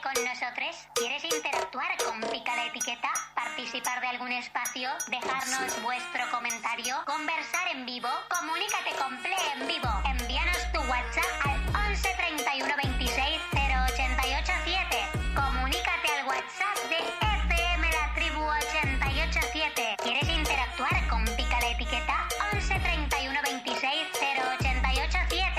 con nosotros? ¿Quieres interactuar con Pica la Etiqueta? ¿Participar de algún espacio? ¿Dejarnos vuestro comentario? ¿Conversar en vivo? Comunícate con Play en vivo. Envíanos tu WhatsApp al 11 31 26 0887. Comunícate al WhatsApp de FM La Tribu 887. ¿Quieres interactuar con Pica la Etiqueta? 11 31 26 0887.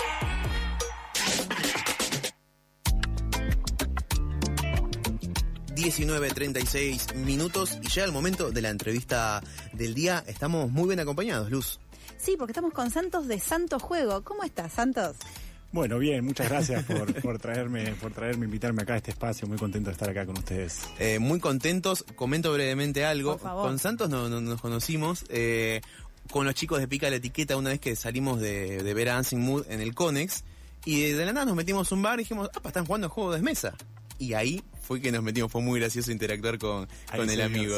19:36 minutos y llega el momento de la entrevista del día. Estamos muy bien acompañados, Luz. Sí, porque estamos con Santos de Santo Juego. ¿Cómo estás, Santos? Bueno, bien, muchas gracias por traerme, invitarme acá a este espacio. Muy contento de estar acá con ustedes. Muy contentos. Comento brevemente algo. Por favor. Con Santos nos conocimos con los chicos de Pica la Etiqueta una vez que salimos de ver a Dancing Mood en el Conex. Y de la nada nos metimos a un bar y dijimos, están jugando juegos de mesa. Y ahí fue que nos metimos, fue muy gracioso interactuar con el amigo.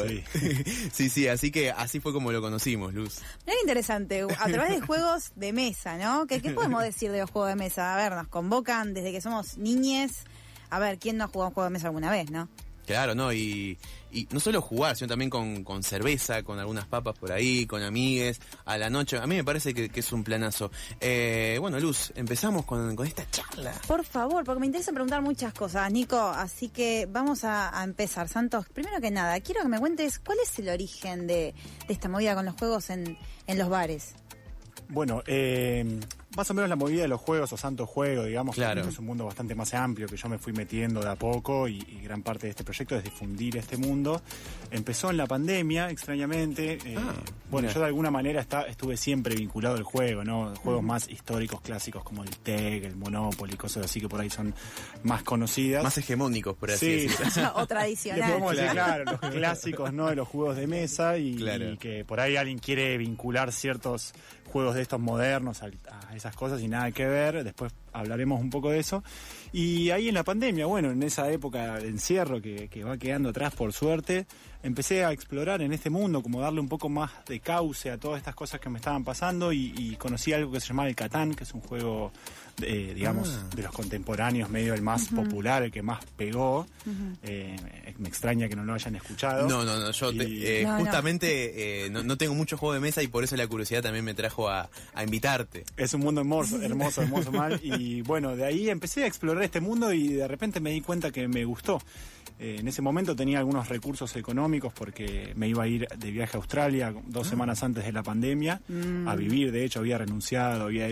Sí. sí, así que así fue como lo conocimos, Luz. Mirá qué interesante, a través de juegos de mesa, ¿no? ¿Qué podemos decir de los juegos de mesa? A ver, nos convocan desde que somos niñes. A ver, ¿quién no ha jugado un juego de mesa alguna vez, no? Claro, ¿no? Y no solo jugar, sino también con cerveza, con algunas papas por ahí, con amigues, a la noche. A mí me parece que es un planazo. Bueno, Luz, empezamos con esta charla. Por favor, porque me interesa preguntar muchas cosas, Nico. Así que vamos a empezar. Santos, primero que nada, quiero que me cuentes cuál es el origen de esta movida con los juegos en los bares. Bueno, más o menos la movida de los juegos o Santo Juego, digamos, claro, que es un mundo bastante más amplio que yo me fui metiendo de a poco y gran parte de este proyecto es difundir este mundo. Empezó en la pandemia, extrañamente. Bueno, yo de alguna manera estuve siempre vinculado al juego, ¿no? Juegos más históricos, clásicos como el TEG, el Monopoly, cosas así que por ahí son más conocidas. Más hegemónicos, por así decirlo. O tradicional. Le podemos decir, claro, los clásicos, ¿no? De los juegos de mesa y que por ahí alguien quiere vincular ciertos juegos de estos modernos a esas cosas y nada que ver. Después hablaremos un poco de eso. Y ahí en la pandemia, bueno, en esa época de encierro que va quedando atrás por suerte, empecé a explorar en este mundo, como darle un poco más de cauce a todas estas cosas que me estaban pasando y conocí algo que se llamaba el Catán, que es un juego, digamos, de los contemporáneos, medio el más popular, el que más pegó. Me extraña que no lo hayan escuchado. No, yo justamente no tengo mucho juego de mesa y por eso la curiosidad también me trajo a invitarte. Es un mundo hermoso mal. Y bueno, de ahí empecé a explorar este mundo y de repente me di cuenta que me gustó. En ese momento tenía algunos recursos económicos porque me iba a ir de viaje a Australia 2 semanas antes de la pandemia a vivir. De hecho, había renunciado, había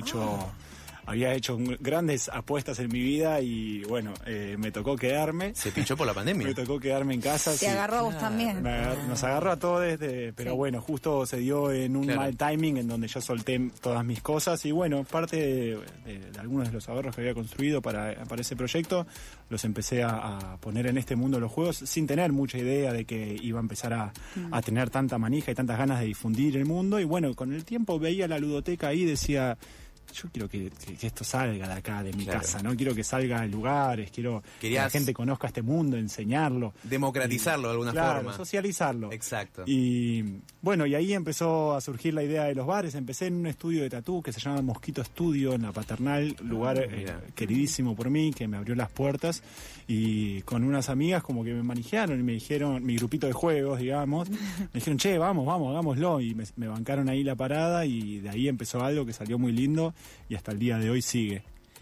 hecho grandes apuestas en mi vida y bueno, me tocó quedarme. ¿Se pinchó por la pandemia? Me tocó quedarme en casa. Te agarró a vos también. Nos agarró a todos, pero bueno, justo se dio en un mal timing en donde yo solté todas mis cosas y bueno, parte de algunos de los ahorros que había construido para ese proyecto, los empecé a poner en este mundo de los juegos sin tener mucha idea de que iba a empezar a tener tanta manija y tantas ganas de difundir el mundo y bueno, con el tiempo veía la ludoteca ahí y decía... Yo quiero que esto salga de acá, de mi casa, ¿no? Quiero que salga a lugares, quiero que la gente conozca este mundo, enseñarlo. Democratizarlo de alguna forma. Socializarlo. Exacto. Y bueno, y ahí empezó a surgir la idea de los bares. Empecé en un estudio de tatú que se llama Mosquito Estudio en La Paternal, lugar queridísimo por mí, que me abrió las puertas. Y con unas amigas como que me manejaron y me dijeron, mi grupito de juegos, digamos, me dijeron, che, vamos, hagámoslo. Y me bancaron ahí la parada y de ahí empezó algo que salió muy lindo. Y hasta el día de hoy sigue.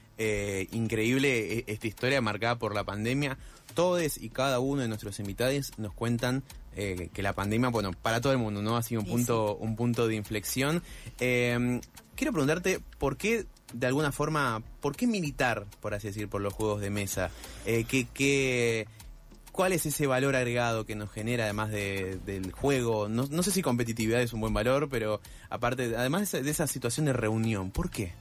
Increíble esta historia marcada por la pandemia. Todos y cada uno de nuestros invitados nos cuentan que la pandemia, bueno, para todo el mundo, ¿no? Ha sido un punto de inflexión. Quiero preguntarte por qué, de alguna forma, ¿por qué militar, por así decir, por los juegos de mesa? ¿Cuál es ese valor agregado que nos genera además del juego? No sé si competitividad es un buen valor, pero aparte, además de esa situación de reunión, ¿por qué?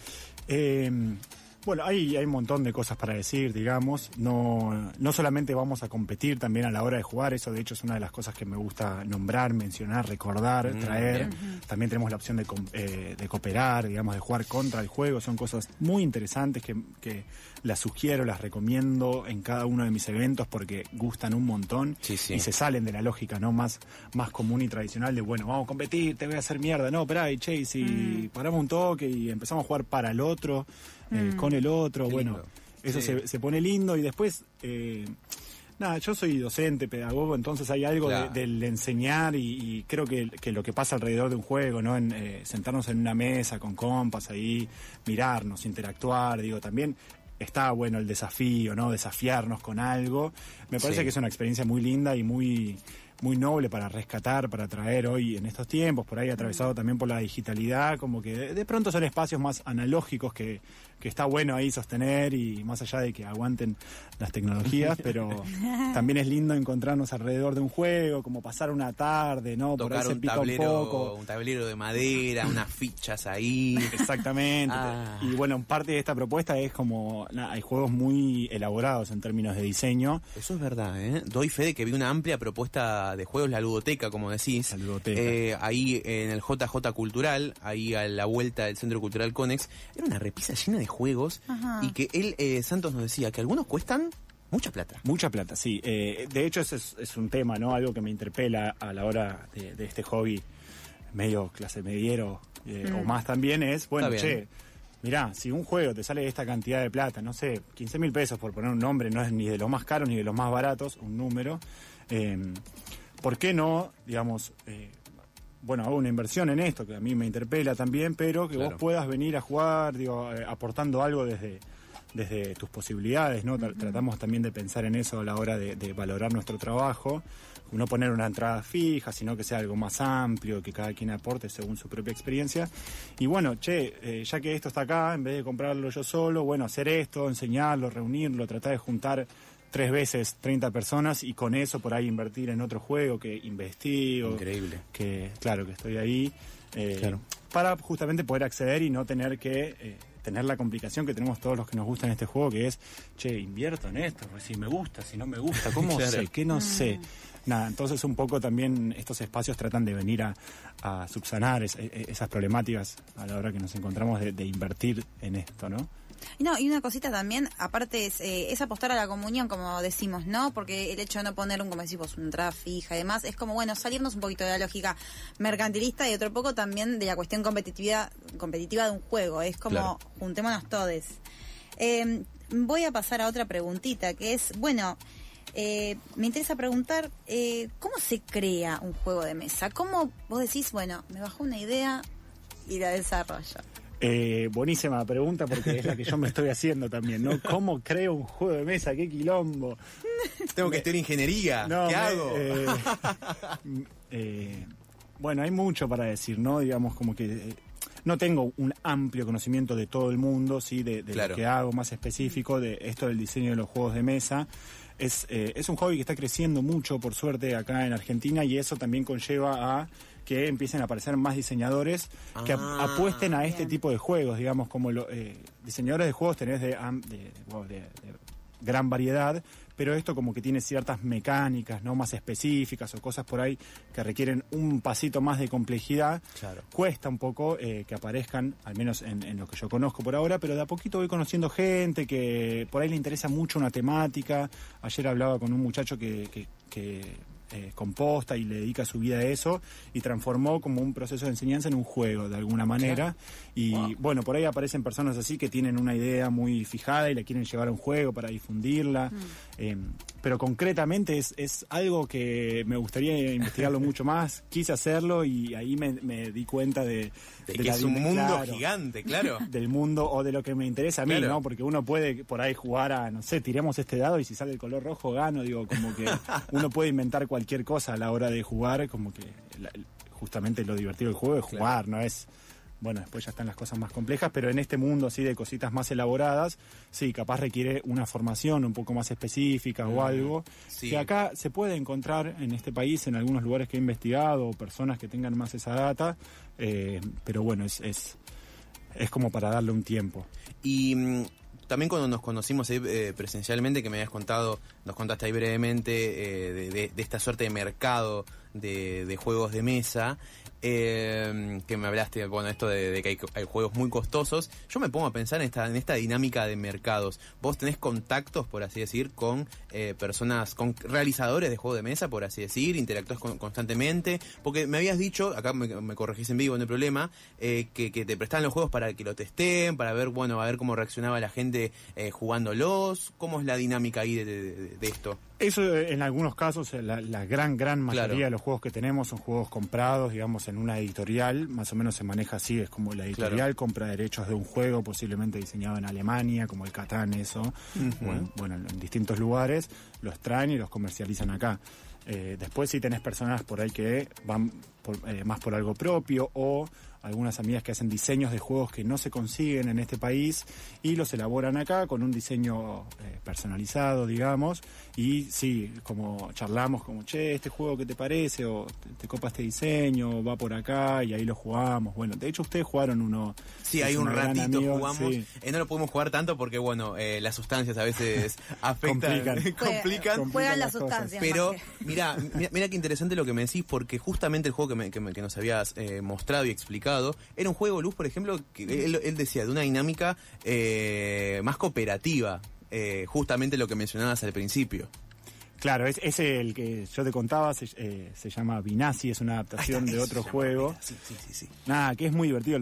Bueno, hay un montón de cosas para decir, digamos. No solamente vamos a competir también a la hora de jugar, eso de hecho es una de las cosas que me gusta nombrar, mencionar, recordar, traer. También tenemos la opción de cooperar, digamos, de jugar contra el juego. Son cosas muy interesantes que las sugiero, las recomiendo en cada uno de mis eventos porque gustan un montón y se salen de la lógica no más común y tradicional de, bueno, vamos a competir, te voy a hacer mierda. No, esperá, che, y si paramos un toque y empezamos a jugar para el otro, con el otro, bueno, Eso se pone lindo y después... Nada, yo soy docente, pedagogo, entonces hay algo del enseñar y creo que lo que pasa alrededor de un juego, ¿no? Sentarnos en una mesa con compas ahí, mirarnos, interactuar, también está bueno el desafío, ¿no? Desafiarnos con algo. Me parece que es una experiencia muy linda y muy noble para rescatar, para traer hoy en estos tiempos, por ahí atravesado también por la digitalidad, como que de pronto son espacios más analógicos que está bueno ahí sostener y más allá de que aguanten las tecnologías, pero también es lindo encontrarnos alrededor de un juego, como pasar una tarde, ¿no? Tocar por ahí se un pica tablero, un poco. un tablero de madera, unas fichas ahí. Exactamente. Y bueno, parte de esta propuesta es como, hay juegos muy elaborados en términos de diseño. Eso es verdad, ¿eh? Doy fe de que vi una amplia propuesta de juegos, la ludoteca, como decís. La ludoteca. Ahí en el JJ Cultural, ahí a la vuelta del Centro Cultural Conex, era una repisa llena de juegos. Ajá. Y que él, Santos nos decía que algunos cuestan mucha plata. Mucha plata, sí. De hecho, ese es un tema, ¿no? Algo que me interpela a la hora de este hobby medio clase mediero o más también es, bueno, mirá, si un juego te sale esta cantidad de plata, no sé, 15.000 pesos por poner un nombre, no es ni de los más caros ni de los más baratos, un número, ¿por qué no, digamos, hago una inversión en esto, que a mí me interpela también, pero que vos puedas venir a jugar, aportando algo desde tus posibilidades, ¿no? Tratamos también de pensar en eso a la hora de valorar nuestro trabajo, no poner una entrada fija, sino que sea algo más amplio, que cada quien aporte según su propia experiencia. Y bueno, ya que esto está acá, en vez de comprarlo yo solo, hacer esto, enseñarlo, reunirlo, tratar de juntar 3 veces 30 personas y con eso por ahí invertir en otro juego que investigo. Increíble. Que estoy ahí para justamente poder acceder y no tener que tener la complicación que tenemos todos los que nos gustan este juego, que es, invierto en esto, si me gusta, si no me gusta, ¿cómo sé? ¿Qué no sé? Nada, entonces un poco también estos espacios tratan de venir a subsanar esas problemáticas a la hora que nos encontramos de invertir en esto, ¿no? Y una cosita también, aparte es apostar a la comunión, como decimos, ¿no? Porque el hecho de no poner como decimos, una entrada fija y demás, es como, salirnos un poquito de la lógica mercantilista y otro poco también de la cuestión competitiva de un juego. Es como, juntémonos todos. Voy a pasar a otra preguntita, que es, me interesa preguntar, ¿cómo se crea un juego de mesa? ¿Cómo vos decís, me bajó una idea y la desarrollo? Buenísima pregunta porque es la que yo me estoy haciendo también, ¿no? ¿Cómo creo un juego de mesa? ¡Qué quilombo! Tengo que estudiar ingeniería. ¿Qué hago? Hay mucho para decir, ¿no? Digamos, como que no tengo un amplio conocimiento de todo el mundo, sí, de lo que hago más específico, de esto del diseño de los juegos de mesa. Es un hobby que está creciendo mucho, por suerte, acá en Argentina, y eso también conlleva a que empiecen a aparecer más diseñadores que apuesten a este tipo de juegos, digamos, como diseñadores de juegos tenés de gran variedad, pero esto como que tiene ciertas mecánicas, ¿no? Más específicas o cosas por ahí que requieren un pasito más de complejidad. Cuesta un poco que aparezcan, al menos en lo que yo conozco por ahora, pero de a poquito voy conociendo gente que por ahí le interesa mucho una temática. Ayer hablaba con un muchacho que composta y le dedica su vida a eso y transformó como un proceso de enseñanza en un juego de alguna manera y por ahí aparecen personas así que tienen una idea muy fijada y la quieren llevar a un juego para difundirla, pero concretamente es algo que me gustaría investigarlo mucho más. Quise hacerlo y ahí me di cuenta de que es un mundo gigante, del mundo o de lo que me interesa a mí, ¿no? Porque uno puede por ahí jugar a, no sé, tiremos este dado y si sale el color rojo gano, como que uno puede inventar cualquier cosa a la hora de jugar, como que justamente lo divertido del juego es jugar, no es, después ya están las cosas más complejas, pero en este mundo así de cositas más elaboradas, sí, capaz requiere una formación un poco más específica o algo, que acá se puede encontrar en este país, en algunos lugares que he investigado, o personas que tengan más esa data, pero es como para darle un tiempo. Y también cuando nos conocimos presencialmente, que nos contaste ahí brevemente de esta suerte de mercado de juegos de mesa, que me hablaste, bueno, esto de que hay juegos muy costosos. Yo me pongo a pensar en esta dinámica de mercados. Vos tenés contactos, por así decir, con personas, con realizadores de juegos de mesa, por así decir, interactúas constantemente, porque me habías dicho, acá me corregís en vivo, no hay problema, que te prestaban los juegos para que lo testeen, para ver, bueno, a ver cómo reaccionaba la gente jugándolos. ¿Cómo es la dinámica ahí de esto? Eso en algunos casos, la gran mayoría Claro. de los juegos que tenemos son juegos comprados, digamos, en una editorial, más o menos se maneja así, es como la editorial Claro. compra derechos de un juego posiblemente diseñado en Alemania, como el Catán, eso, bueno, en distintos lugares, los traen y los comercializan acá. Después sí tenés personas por ahí que van más por algo propio, o algunas amigas que hacen diseños de juegos que no se consiguen en este país y los elaboran acá con un diseño personalizado, digamos, y sí, como charlamos, como, che, este juego, ¿qué te parece? O te copa este diseño, va por acá, y ahí lo jugamos. Bueno, de hecho ustedes jugaron uno. Sí, hay un ratito jugamos. Sí. No lo podemos jugar tanto porque, bueno, las sustancias a veces afectan, complican. Juegan las las cosas. sustancias. Pero más que- mira qué interesante lo que me decís, porque justamente el juego que nos habías mostrado y explicado era un juego, Luz, por ejemplo, que él decía, de una dinámica más cooperativa, justamente lo que mencionabas al principio. Claro, es el que yo te contaba, se llama Vinassi, es una adaptación de otro juego. Sí. Nada, que es muy divertido,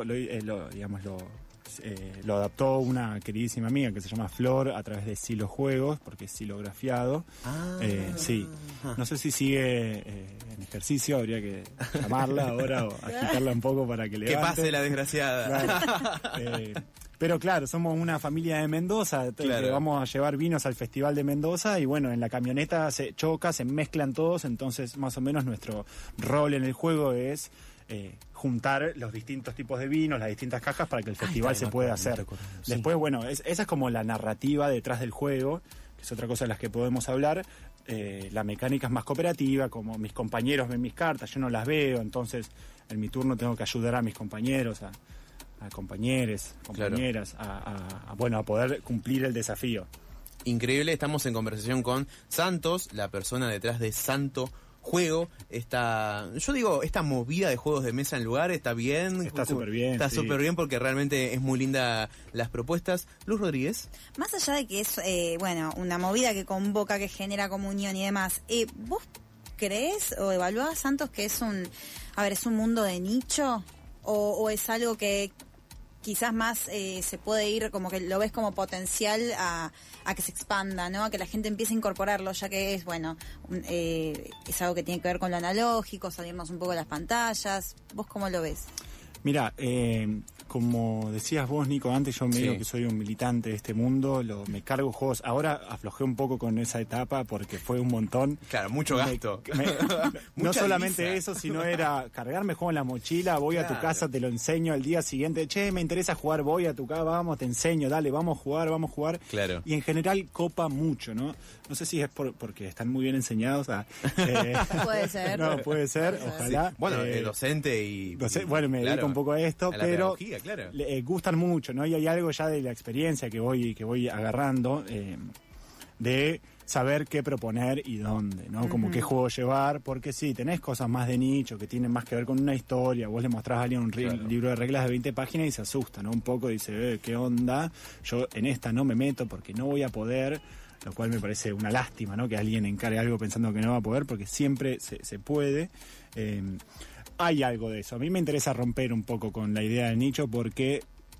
lo adaptó una queridísima amiga que se llama Flor a través de Silo Juegos, porque es silografiado. Sí, no sé si sigue en ejercicio, habría que llamarla ahora o agitarla un poco para que le Que pase la desgraciada. Claro. Pero claro, somos una familia de Mendoza, Claro. que vamos a llevar vinos al Festival de Mendoza y bueno, en la camioneta se choca, se mezclan todos, entonces más o menos nuestro rol en el juego es juntar los distintos tipos de vinos, las distintas cajas para que el festival se pueda hacer. Después, bueno, esa es como la narrativa detrás del juego, que es otra cosa de las que podemos hablar. La mecánica es más cooperativa, como mis compañeros ven mis cartas, yo no las veo, entonces en mi turno tengo que ayudar a mis compañeros, a compañeras, a poder cumplir el desafío. Increíble, estamos en conversación con Santos, la persona detrás de Santo Juego. Esta movida de juegos de mesa en lugar está bien. Está súper bien. Está sí. súper bien porque realmente es muy linda las propuestas. Luz Rodríguez. Más allá de que es, una movida que convoca, que genera comunión y demás, ¿vos creés o evaluás, Santos, que es un mundo de nicho? ¿O es algo que quizás más se puede ir, como que lo ves como potencial a que se expanda, ¿no? A que la gente empiece a incorporarlo, ya que es, es algo que tiene que ver con lo analógico, salirnos un poco de las pantallas. ¿Vos cómo lo ves? Mira, como decías vos, Nico, antes yo medio que soy un militante de este mundo, me cargo juegos. Ahora aflojé un poco con esa etapa porque fue un montón. Claro, mucho gasto. No solamente divisa. eso, sino era cargarme juego en la mochila, voy a tu casa, te lo enseño al día siguiente. Che, me interesa jugar, voy a tu casa, vamos, te enseño, dale, vamos a jugar. Claro. Y en general copa mucho, ¿no? No sé si es porque están muy bien enseñados. Puede ser. No, puede ser, ojalá. Sí. Bueno, docente y... Bueno, me dedico un poco a esto, a la pero pedagogía, claro. gustan mucho, ¿no? Y hay algo ya de la experiencia que voy agarrando de saber qué proponer y dónde, ¿no? Como qué juego llevar, porque sí, tenés cosas más de nicho que tienen más que ver con una historia. Vos le mostrás a alguien un libro de reglas de 20 páginas y se asusta, ¿no? Un poco dice, ¿qué onda? Yo en esta no me meto porque no voy a poder, lo cual me parece una lástima, ¿no? Que alguien encare algo pensando que no va a poder, porque siempre se puede. Hay algo de eso. A mí me interesa romper un poco con la idea del nicho porque,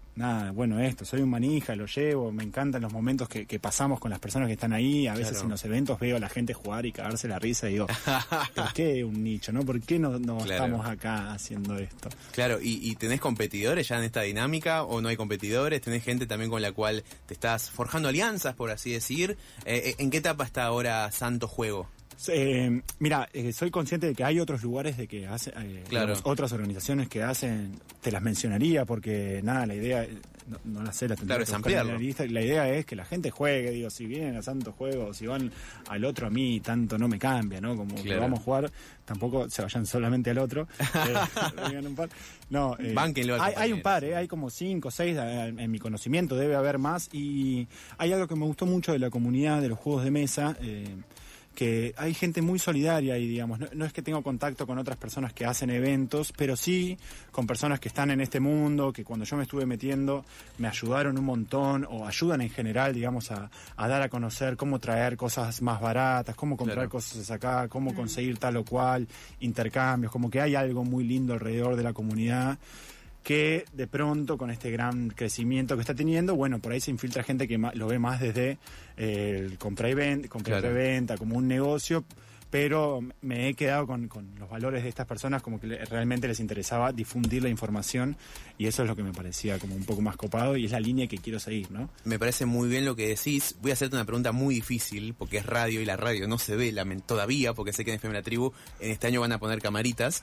soy un manija, lo llevo, me encantan los momentos que pasamos con las personas que están ahí. A veces en los eventos veo a la gente jugar y cagarse la risa y digo, ¿por qué un nicho, no? ¿Por qué no estamos acá haciendo esto? Claro, ¿y tenés competidores ya en esta dinámica o no hay competidores? ¿Tenés gente también con la cual te estás forjando alianzas, por así decir? ¿En qué etapa está ahora Santo Juego? Mira, soy consciente de que hay otros lugares de que hacen, otras organizaciones que hacen, te las mencionaría porque la idea, no la sé, la tendría Claro, que es buscar en ampliarlo. la lista. La idea es que la gente juegue, digo, si vienen a Santo Juego, si van al otro, a mí tanto no me cambia, ¿no? Como que vamos a jugar, tampoco se vayan solamente al otro. Vengan un par. No, Bánquenlo al hay un compañero, par, hay como 5 o 6 en mi conocimiento, debe haber más, y hay algo que me gustó mucho de la comunidad de los juegos de mesa, que hay gente muy solidaria y digamos, no es que tengo contacto con otras personas que hacen eventos, pero sí con personas que están en este mundo, que cuando yo me estuve metiendo me ayudaron un montón, o ayudan en general, digamos, a dar a conocer cómo traer cosas más baratas, cómo comprar cosas acá, cómo conseguir tal o cual, intercambios, como que hay algo muy lindo alrededor de la comunidad, que de pronto con este gran crecimiento que está teniendo, bueno, por ahí se infiltra gente que lo ve más desde el compra y venta, como un negocio, pero me he quedado con los valores de estas personas, como que realmente les interesaba difundir la información, y eso es lo que me parecía como un poco más copado, y es la línea que quiero seguir, ¿no? Me parece muy bien lo que decís. Voy a hacerte una pregunta muy difícil, porque es radio y la radio no se ve todavía, porque sé que en FM La Tribu en este año van a poner camaritas.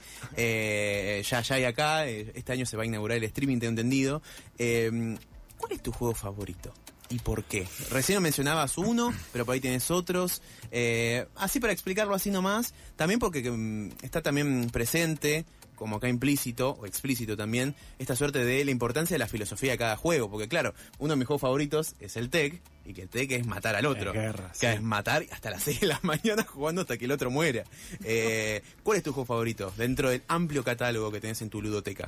Ya hay acá, este año se va a inaugurar el streaming, tengo entendido. ¿Cuál es tu juego favorito? ¿Y por qué? Recién mencionabas uno, pero por ahí tenés otros. Así para explicarlo así nomás, también porque está también presente, como acá implícito, o explícito también, esta suerte de la importancia de la filosofía de cada juego. Porque claro, uno de mis juegos favoritos es el TEC, y que el TEC es matar al otro. Guerra, que es matar hasta las 6 de la mañana jugando hasta que el otro muera. ¿Cuál es tu juego favorito dentro del amplio catálogo que tenés en tu ludoteca?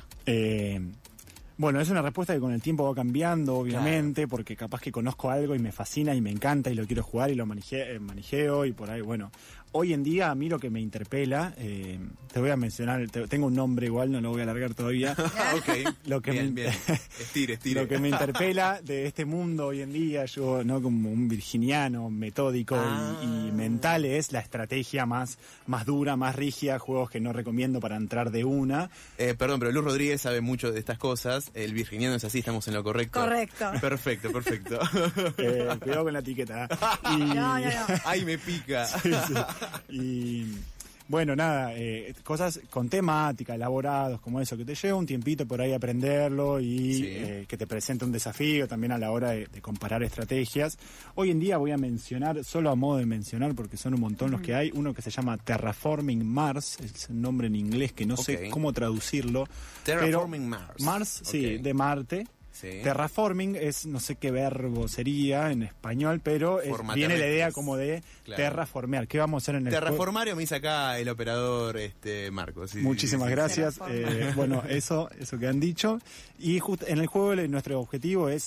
Bueno, es una respuesta que con el tiempo va cambiando, obviamente, porque capaz que conozco algo y me fascina y me encanta y lo quiero jugar y lo manijeo y por ahí, bueno. Hoy en día a mí lo que me interpela, te voy a mencionar, tengo un nombre igual, no lo voy a alargar todavía. Ok, lo que bien. Estire. Lo que me interpela de este mundo hoy en día, yo no como un virginiano metódico y mental, es la estrategia más dura, más rígida, juegos que no recomiendo para entrar de una. Perdón, pero Luz Rodríguez sabe mucho de estas cosas. El virginiano es así, estamos en lo correcto. Correcto. Perfecto. Cuidado con la etiqueta. No. Ay, me pica. Sí. Y bueno, nada, cosas con temática, elaborados, como eso, que te lleva un tiempito por ahí aprenderlo y que te presenta un desafío también a la hora de comparar estrategias. Hoy en día voy a mencionar, solo a modo de mencionar, porque son un montón los que hay, uno que se llama Terraforming Mars, es un nombre en inglés que no sé cómo traducirlo. Terraforming Mars. Mars, sí, de Marte. Sí. Terraforming es, no sé qué verbo sería en español, pero viene la idea como de terraformear. ¿Qué vamos a hacer en el Terraformario me dice acá el operador Marcos. Muchísimas gracias. Bueno, eso que han dicho. Y en el juego nuestro objetivo es...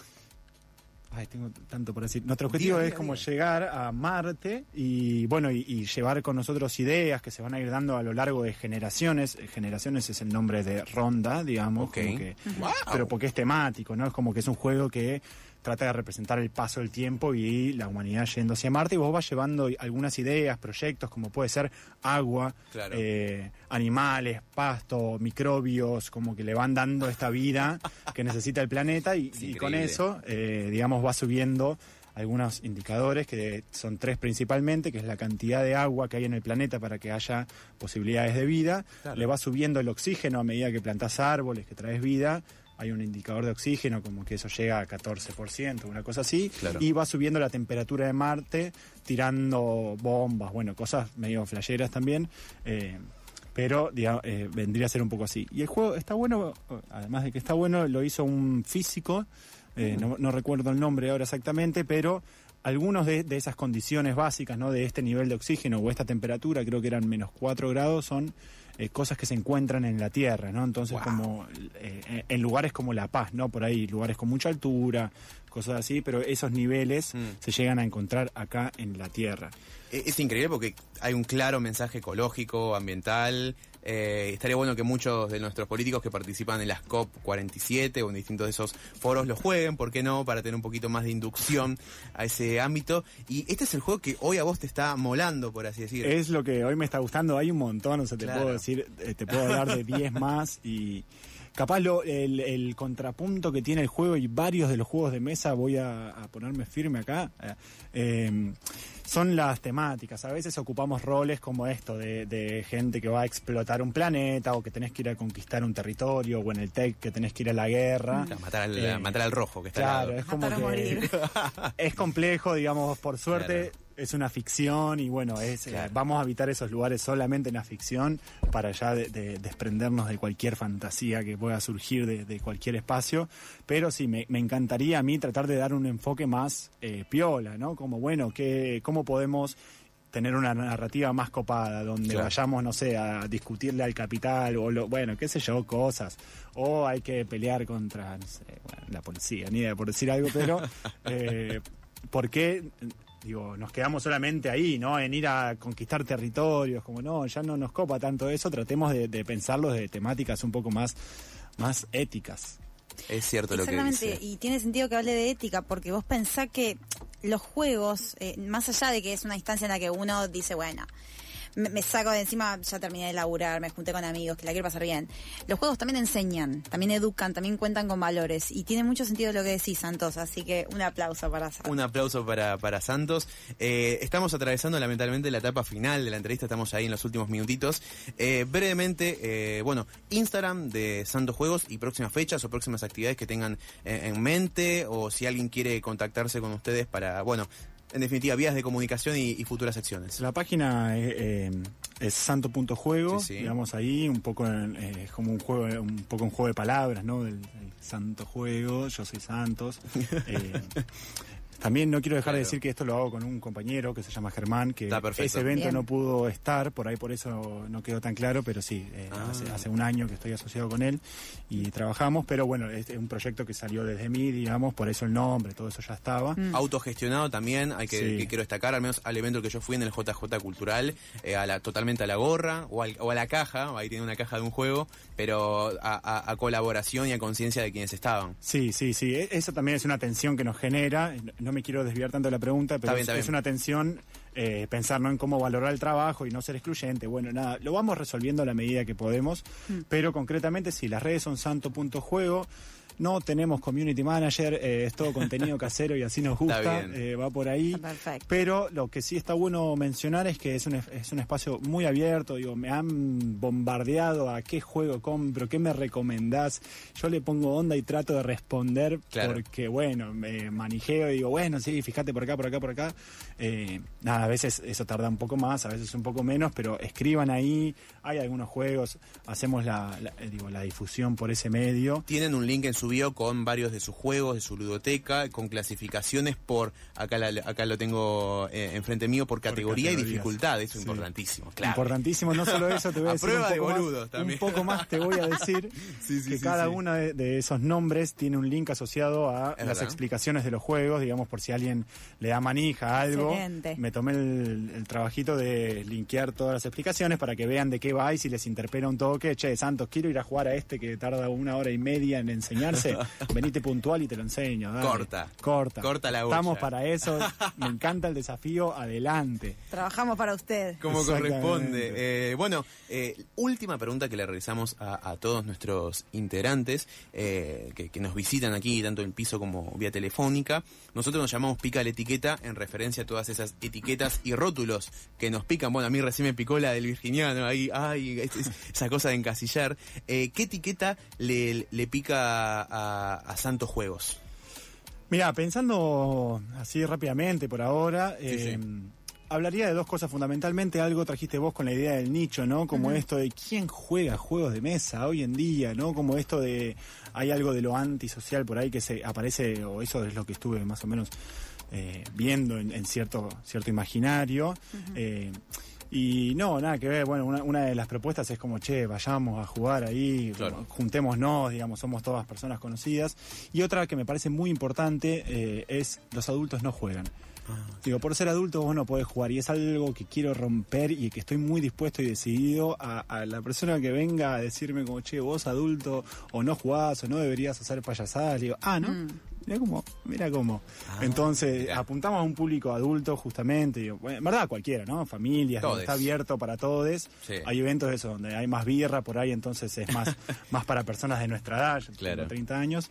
tengo tanto por decir. Nuestro objetivo es como llegar a Marte y bueno, y llevar con nosotros ideas que se van a ir dando a lo largo de generaciones. Generaciones es el nombre de ronda, digamos, como que, pero porque es temático, ¿no? Es como que es un juego que trata de representar el paso del tiempo y la humanidad yendo hacia Marte, y vos vas llevando algunas ideas, proyectos, como puede ser agua, animales, pasto, microbios, como que le van dando esta vida que necesita el planeta, y con eso, digamos, va subiendo algunos indicadores, que son 3 principalmente, que es la cantidad de agua que hay en el planeta para que haya posibilidades de vida. Le va subiendo el oxígeno a medida que plantás árboles, que traes vida. Hay un indicador de oxígeno, como que eso llega a 14%, una cosa así, y va subiendo la temperatura de Marte, tirando bombas, bueno, cosas medio flasheras también, pero digamos, vendría a ser un poco así. Y el juego está bueno, además de que está bueno, lo hizo un físico, no recuerdo el nombre ahora exactamente, pero algunos de esas condiciones básicas, ¿no? De este nivel de oxígeno o esta temperatura, creo que eran menos 4 grados, son cosas que se encuentran en la Tierra, ¿no? Entonces, como en lugares como La Paz, ¿no? Por ahí, lugares con mucha altura, cosas así, pero esos niveles se llegan a encontrar acá en la Tierra. Es increíble porque hay un claro mensaje ecológico, ambiental. Estaría bueno que muchos de nuestros políticos que participan en las COP47 o en distintos de esos foros los jueguen, ¿por qué no? Para tener un poquito más de inducción a ese ámbito. Y este es el juego que hoy a vos te está molando, por así decir. Es lo que hoy me está gustando. Hay un montón, o sea, te puedo decir, te puedo hablar de 10 más y... Capaz el contrapunto que tiene el juego y varios de los juegos de mesa, voy a ponerme firme acá, son las temáticas. A veces ocupamos roles como esto, de gente que va a explotar un planeta, o que tenés que ir a conquistar un territorio, o en el TEC que tenés que ir a la guerra. Matar al rojo que está claro, al lado. Es como que morir. Es complejo, digamos, por suerte. Claro. Es una ficción y bueno, vamos a habitar esos lugares solamente en la ficción, para ya de desprendernos de cualquier fantasía que pueda surgir de cualquier espacio. Pero sí, me encantaría a mí tratar de dar un enfoque más piola, ¿no? Como bueno, ¿cómo podemos tener una narrativa más copada, donde vayamos, no sé, a discutirle al capital, o bueno, qué sé yo, cosas. O hay que pelear contra, no sé, bueno, la policía, ni idea por decir algo, pero ¿por qué? Digo, nos quedamos solamente ahí, ¿no? En ir a conquistar territorios, como no, ya no nos copa tanto eso, tratemos de pensarlo de temáticas un poco más éticas. Es cierto lo que dice. Exactamente, y tiene sentido que hable de ética, porque vos pensás que los juegos, más allá de que es una instancia en la que uno dice, bueno, me saco de encima, ya terminé de laburar, me junté con amigos, que la quiero pasar bien. Los juegos también enseñan, también educan, también cuentan con valores, y tiene mucho sentido lo que decís, Santos, así que un aplauso para Santos. Un aplauso para Santos. Estamos atravesando lamentablemente la etapa final de la entrevista, estamos ahí en los últimos minutitos. Brevemente, Instagram de Santos Juegos y próximas fechas o próximas actividades que tengan en mente, o si alguien quiere contactarse con ustedes para, en definitiva, vías de comunicación y futuras acciones. La página es santo.juego, sí. digamos ahí, un poco es como un juego de palabras, ¿no? El Santo Juego, yo soy Santos. También no quiero dejar de decir que esto lo hago con un compañero que se llama Germán, que ese evento no pudo estar, por eso no quedó tan claro, pero sí, hace un año que estoy asociado con él y trabajamos, pero bueno, es un proyecto que salió desde mí, digamos, por eso el nombre, todo eso ya estaba. Autogestionado también, que quiero destacar, al menos al evento que yo fui en el JJ Cultural, totalmente a la gorra o a la caja, ahí tiene una caja de un juego, pero a colaboración y a conciencia de quienes estaban. Sí, eso también es una tensión que nos genera. No me quiero desviar tanto de la pregunta, pero es una tensión pensar, ¿no?, en cómo valorar el trabajo y no ser excluyente. Bueno, nada, lo vamos resolviendo a la medida que podemos, pero concretamente sí, las redes son santo.juego. No tenemos community manager, es todo contenido casero y así nos gusta, va por ahí. Perfecto. Pero lo que sí está bueno mencionar es que es un espacio muy abierto, digo, me han bombardeado a qué juego compro, qué me recomendás. Yo le pongo onda y trato de responder porque, bueno, me manijeo y digo, bueno, sí, fíjate por acá. Nada, a veces eso tarda un poco más, a veces un poco menos, pero escriban ahí, hay algunos juegos, hacemos la difusión por ese medio. Tienen un link en su bio con varios de sus juegos, de su ludoteca, con clasificaciones por, acá lo tengo enfrente mío, por categoría y dificultad. Eso es importantísimo, claro. Importantísimo, no solo eso, te voy a decir un poco más te voy a decir que cada uno de esos nombres tiene un link asociado a las explicaciones de los juegos, digamos, por si alguien le da manija a algo. Excelente. Me tomé el trabajito de linkear todas las explicaciones para que vean de qué va y si les interpela un toque, che, Santos, quiero ir a jugar a este que tarda 1 hora y media en enseñarse, venite puntual y te lo enseño. Dale. Corta la olla. Estamos para eso, me encanta el desafío, adelante. Trabajamos para usted. Como corresponde. Última pregunta que le realizamos a todos nuestros integrantes que nos visitan aquí, tanto en el piso como vía telefónica. Nosotros nos llamamos Pica la Etiqueta en referencia a todas esas etiquetas y rótulos que nos pican. Bueno, a mí recién me picó la del virginiano, ahí, esa cosa de encasillar. ¿Qué etiqueta le pica a Santos Juegos? Mira, pensando así rápidamente por ahora, hablaría de 2 cosas fundamentalmente. Algo trajiste vos con la idea del nicho, ¿no? Como esto de quién juega juegos de mesa hoy en día, ¿no? Como esto de, hay algo de lo antisocial por ahí que se aparece, o eso es lo que estuve más o menos viendo en cierto imaginario. Y no, nada que ver. Bueno, una de las propuestas es como, che, vayamos a jugar ahí, juntémonos, digamos, somos todas personas conocidas. Y otra que me parece muy importante es los adultos no juegan. Digo, por ser adulto vos no podés jugar, y es algo que quiero romper y que estoy muy dispuesto y decidido a la persona que venga a decirme como, che, vos adulto o no jugás o no deberías hacer payasadas. Le digo, no. Mira cómo. Entonces, apuntamos a un público adulto, justamente. Digo, bueno, en verdad, cualquiera, ¿no? Familias, está abierto para todos. Sí. Hay eventos de eso donde hay más birra por ahí, entonces es más para personas de nuestra edad, yo tengo 30 años.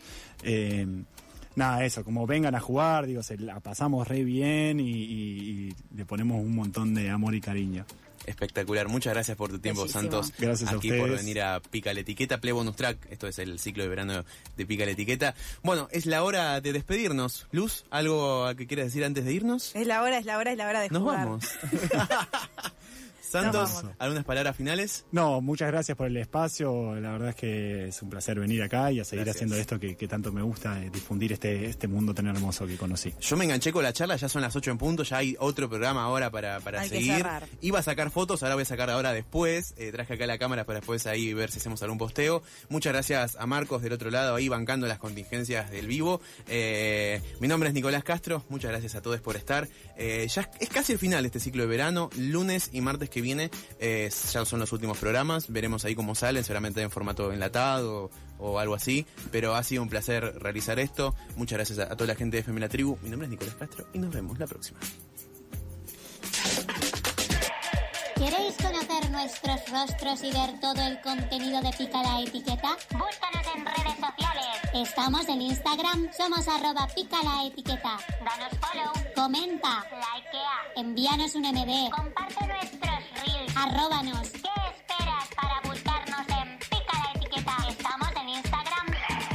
Nada, eso, como vengan a jugar, digo, la pasamos re bien y le ponemos un montón de amor y cariño. Espectacular, muchas gracias por tu tiempo, Bellísimo. Santos. Gracias aquí por venir a Pica la Etiqueta, Play Bonus Track. Esto es el ciclo de verano de Pica la Etiqueta. Bueno, es la hora de despedirnos. Luz, ¿algo que quieras decir antes de irnos? Es la hora de jugar. Nos vamos. Santos, ¿algunas palabras finales? No, muchas gracias por el espacio. La verdad es que es un placer venir acá y a seguir haciendo esto que tanto me gusta, difundir este mundo tan hermoso que conocí. Yo me enganché con la charla, ya son las 8 en punto, ya hay otro programa ahora para seguir. Iba a sacar fotos, ahora voy a sacar ahora después. Traje acá la cámara para después ahí ver si hacemos algún posteo. Muchas gracias a Marcos del otro lado ahí bancando las contingencias del vivo. Mi nombre es Nicolás Castro, muchas gracias a todos por estar. Ya es casi el final de este ciclo de verano, lunes y martes que viene ya son los últimos programas, veremos ahí cómo salen, seguramente en formato enlatado o algo así, pero ha sido un placer realizar esto. Muchas gracias a toda la gente de FM La Tribu. Mi nombre es Nicolás Castro y nos vemos la próxima. ¿Queréis conocer nuestros rostros y ver todo el contenido de Pica la Etiqueta? Búscanos en redes sociales. Estamos en Instagram, somos @picalaetiqueta. Danos follow, comenta, likea, envíanos un MD, comparte nuestros reels, arróbanos. ¿Qué esperas para buscarnos en Pica la Etiqueta? Estamos en Instagram.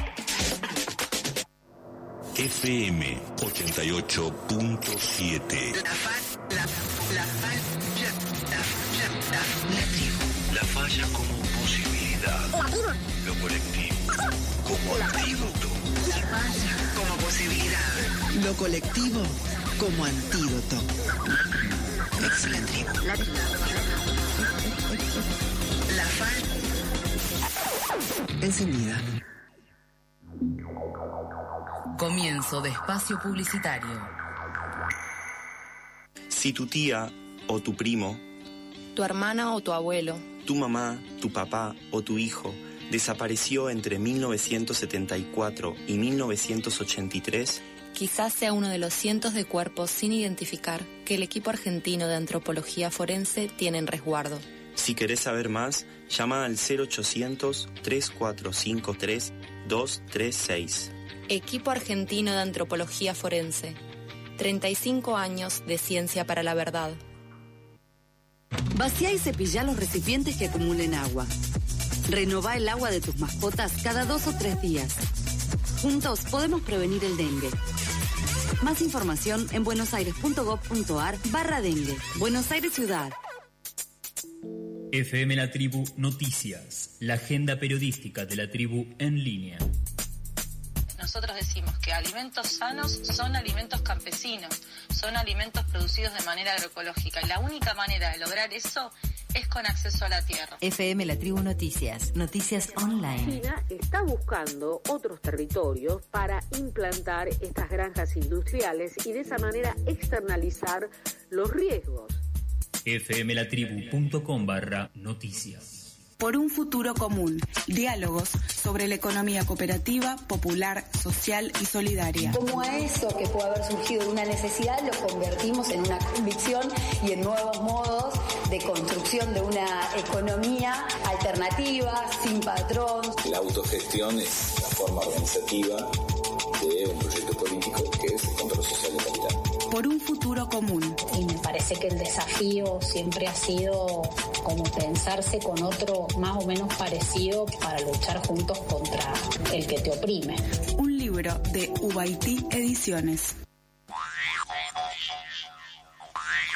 FM 88.7. La falla como posibilidad. Lo colectivo como antídoto. La falla como posibilidad. Lo colectivo como antídoto. Es la tribu. La falla encendida. Comienzo de espacio publicitario. Si tu tía o tu primo, tu hermana o tu abuelo, tu mamá, tu papá o tu hijo desapareció entre 1974 y 1983, quizás sea uno de los cientos de cuerpos sin identificar que el equipo argentino de antropología forense tiene en resguardo. Si querés saber más, llama al 0800-3453-236. Equipo argentino de antropología forense. 35 años de ciencia para la verdad. Vacía y cepilla los recipientes que acumulen agua. Renová el agua de tus mascotas cada 2 o 3 días. Juntos podemos prevenir el dengue. Más información en buenosaires.gov.ar/dengue. Buenos Aires Ciudad. FM La Tribu Noticias, la agenda periodística de la tribu en línea. Nosotros decimos que alimentos sanos son alimentos campesinos, son alimentos producidos de manera agroecológica. Y la única manera de lograr eso es con acceso a la tierra. FM La Tribu Noticias, noticias online. China está buscando otros territorios para implantar estas granjas industriales y de esa manera externalizar los riesgos. fmlatribu.com/noticias. Por un futuro común. Diálogos sobre la economía cooperativa, popular, social y solidaria. Como a eso que puede haber surgido de una necesidad, lo convertimos en una convicción y en nuevos modos de construcción de una economía alternativa, sin patrón. La autogestión es la forma organizativa de un proyecto político que es el control social de capital. Por un futuro común. Y me parece que el desafío siempre ha sido como pensarse con otro más o menos parecido para luchar juntos contra el que te oprime. Un libro de Ubaití Ediciones.